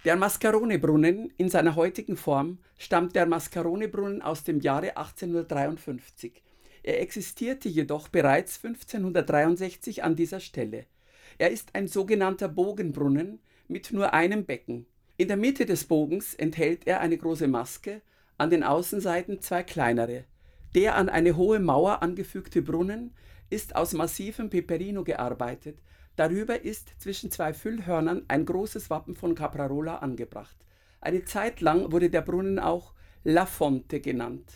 Der Mascarone-Brunnen in seiner heutigen Form stammt der Mascarone-Brunnen aus dem Jahre 1853. Er existierte jedoch bereits 1563 an dieser Stelle. Er ist ein sogenannter Bogenbrunnen mit nur einem Becken. In der Mitte des Bogens enthält er eine große Maske, an den Außenseiten zwei kleinere. Der an eine hohe Mauer angefügte Brunnen ist aus massivem Peperino gearbeitet. Darüber ist zwischen zwei Füllhörnern ein großes Wappen von Caprarola angebracht. Eine Zeit lang wurde der Brunnen auch La Fonte genannt